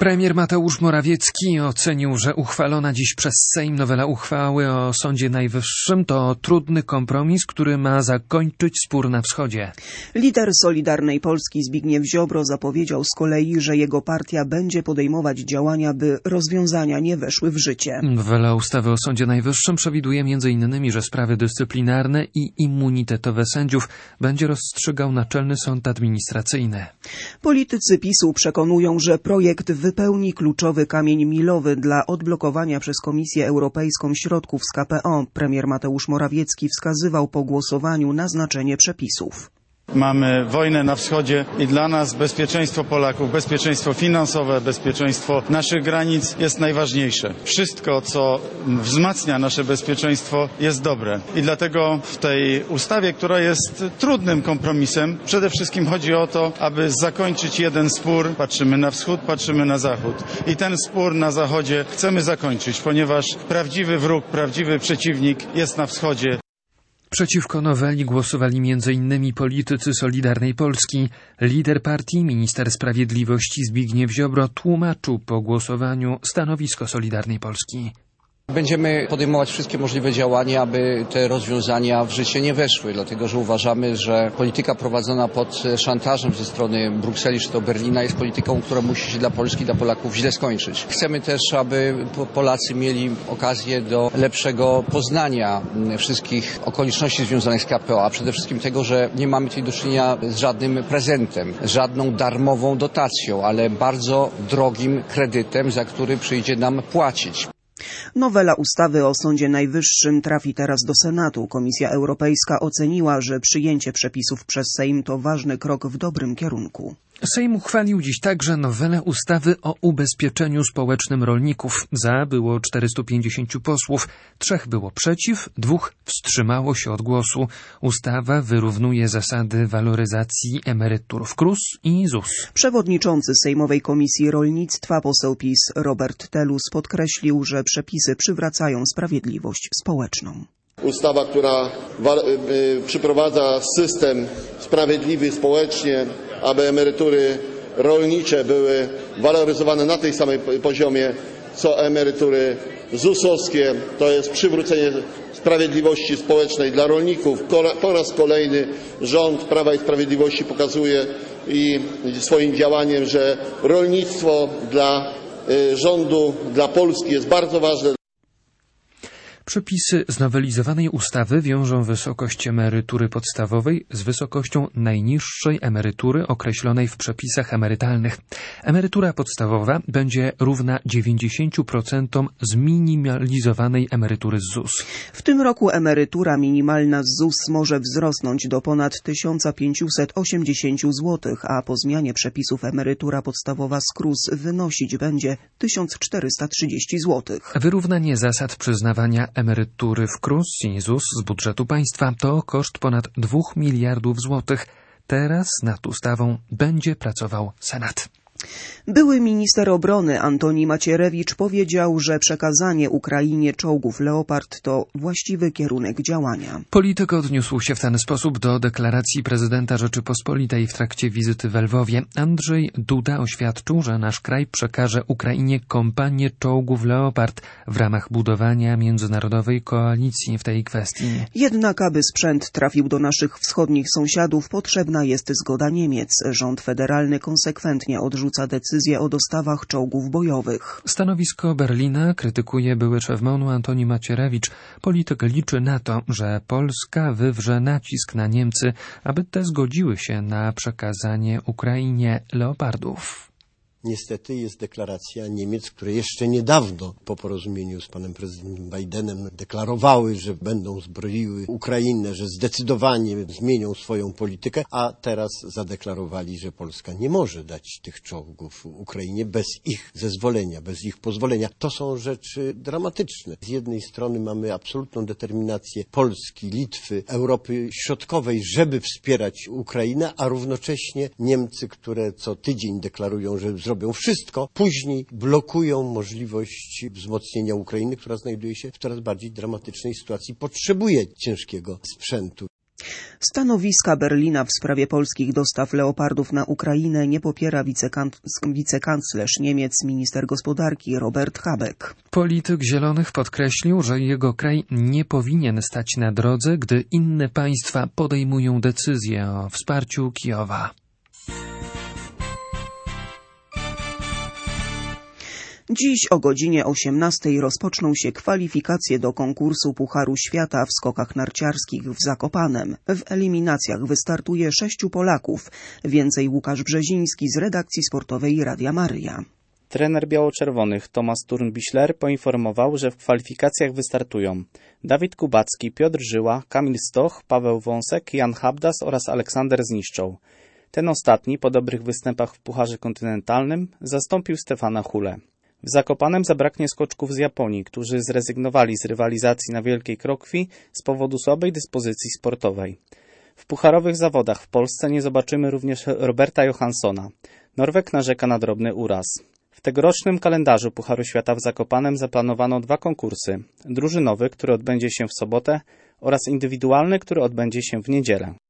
Premier Mateusz Morawiecki ocenił, że uchwalona dziś przez Sejm nowela uchwały o Sądzie Najwyższym to trudny kompromis, który ma zakończyć spór na wschodzie. Lider Solidarnej Polski Zbigniew Ziobro zapowiedział z kolei, że jego partia będzie podejmować działania, by rozwiązania nie weszły w życie. Nowela ustawy o Sądzie Najwyższym przewiduje m.in., że sprawy dyscyplinarne i immunitetowe sędziów będzie rozstrzygał Naczelny Sąd Administracyjny. Politycy PiS-u przekonują, że projekt wypełni kluczowy kamień milowy dla odblokowania przez Komisję Europejską środków z KPO. Premier Mateusz Morawiecki wskazywał po głosowaniu na znaczenie przepisów. Mamy wojnę na wschodzie i dla nas bezpieczeństwo Polaków, bezpieczeństwo finansowe, bezpieczeństwo naszych granic jest najważniejsze. Wszystko, co wzmacnia nasze bezpieczeństwo, jest dobre. I dlatego w tej ustawie, która jest trudnym kompromisem, przede wszystkim chodzi o to, aby zakończyć jeden spór. Patrzymy na wschód, patrzymy na zachód. I ten spór na zachodzie chcemy zakończyć, ponieważ prawdziwy wróg, prawdziwy przeciwnik jest na wschodzie. Przeciwko noweli głosowali m.in. politycy Solidarnej Polski. Lider partii, minister sprawiedliwości Zbigniew Ziobro tłumaczył po głosowaniu stanowisko Solidarnej Polski. Będziemy podejmować wszystkie możliwe działania, aby te rozwiązania w życie nie weszły, dlatego że uważamy, że polityka prowadzona pod szantażem ze strony Brukseli czy to Berlina jest polityką, która musi się dla Polski i dla Polaków źle skończyć. Chcemy też, aby Polacy mieli okazję do lepszego poznania wszystkich okoliczności związanych z KPO, a przede wszystkim tego, że nie mamy tutaj do czynienia z żadnym prezentem, żadną darmową dotacją, ale bardzo drogim kredytem, za który przyjdzie nam płacić. Nowela ustawy o Sądzie Najwyższym trafi teraz do Senatu. Komisja Europejska oceniła, że przyjęcie przepisów przez Sejm to ważny krok w dobrym kierunku. Sejm uchwalił dziś także nowelę ustawy o ubezpieczeniu społecznym rolników. Za było 450 posłów, 3 było przeciw, 2 wstrzymało się od głosu. Ustawa wyrównuje zasady waloryzacji emerytur w KRUS i ZUS. Przewodniczący Sejmowej Komisji Rolnictwa, poseł PiS Robert Telus podkreślił, że przepisy przywracają sprawiedliwość społeczną. Ustawa, która przyprowadza system sprawiedliwy społecznie, aby emerytury rolnicze były waloryzowane na tej samej poziomie, co emerytury ZUS-owskie. To jest przywrócenie sprawiedliwości społecznej dla rolników. Po raz kolejny rząd Prawa i Sprawiedliwości pokazuje i swoim działaniem, że rolnictwo dla rządu, dla Polski jest bardzo ważne. Przepisy znowelizowanej ustawy wiążą wysokość emerytury podstawowej z wysokością najniższej emerytury określonej w przepisach emerytalnych. Emerytura podstawowa będzie równa 90% zminimalizowanej emerytury z ZUS. W tym roku emerytura minimalna z ZUS może wzrosnąć do ponad 1580 zł, a po zmianie przepisów emerytura podstawowa z KRUS wynosić będzie 1430 zł. Wyrównanie zasad przyznawania emerytury w KRUS i ZUS z budżetu państwa to koszt ponad 2 miliardów złotych. Teraz nad ustawą będzie pracował Senat. Były minister obrony Antoni Macierewicz powiedział, że przekazanie Ukrainie czołgów Leopard to właściwy kierunek działania. Polityk odniósł się w ten sposób do deklaracji prezydenta Rzeczypospolitej w trakcie wizyty w Lwowie. Andrzej Duda oświadczył, że nasz kraj przekaże Ukrainie kompanię czołgów Leopard w ramach budowania międzynarodowej koalicji w tej kwestii. Jednak aby sprzęt trafił do naszych wschodnich sąsiadów, potrzebna jest zgoda Niemiec. Rząd federalny konsekwentnie odrzuca decyzję o dostawach czołgów bojowych. Stanowisko Berlina krytykuje były szef MON-u Antoni Macierewicz. Polityk liczy na to, że Polska wywrze nacisk na Niemcy, aby te zgodziły się na przekazanie Ukrainie Leopardów. Niestety jest deklaracja Niemiec, które jeszcze niedawno po porozumieniu z panem prezydentem Bidenem deklarowały, że będą zbroiły Ukrainę, że zdecydowanie zmienią swoją politykę, a teraz zadeklarowali, że Polska nie może dać tych czołgów Ukrainie bez ich zezwolenia, bez ich pozwolenia. To są rzeczy dramatyczne. Z jednej strony mamy absolutną determinację Polski, Litwy, Europy Środkowej, żeby wspierać Ukrainę, a równocześnie Niemcy, które co tydzień deklarują, że zrobią wszystko, później blokują możliwość wzmocnienia Ukrainy, która znajduje się w coraz bardziej dramatycznej sytuacji, potrzebuje ciężkiego sprzętu. Stanowiska Berlina w sprawie polskich dostaw leopardów na Ukrainę nie popiera wicekanclerz Niemiec, minister gospodarki Robert Habeck. Polityk Zielonych podkreślił, że jego kraj nie powinien stać na drodze, gdy inne państwa podejmują decyzję o wsparciu Kijowa. Dziś o godzinie 18 rozpoczną się kwalifikacje do konkursu Pucharu Świata w skokach narciarskich w Zakopanem. W eliminacjach wystartuje 6 Polaków. Więcej Łukasz Brzeziński z redakcji sportowej Radia Maryja. Trener biało-czerwonych Tomasz Turn-Bichler poinformował, że w kwalifikacjach wystartują Dawid Kubacki, Piotr Żyła, Kamil Stoch, Paweł Wąsek, Jan Habdas oraz Aleksander Zniszczoł. Ten ostatni po dobrych występach w Pucharze Kontynentalnym zastąpił Stefana Hulę. W Zakopanem zabraknie skoczków z Japonii, którzy zrezygnowali z rywalizacji na Wielkiej Krokwi z powodu słabej dyspozycji sportowej. W pucharowych zawodach w Polsce nie zobaczymy również Roberta Johanssona. Norweg narzeka na drobny uraz. W tegorocznym kalendarzu Pucharu Świata w Zakopanem zaplanowano 2 konkursy. Drużynowy, który odbędzie się w sobotę, oraz indywidualny, który odbędzie się w niedzielę.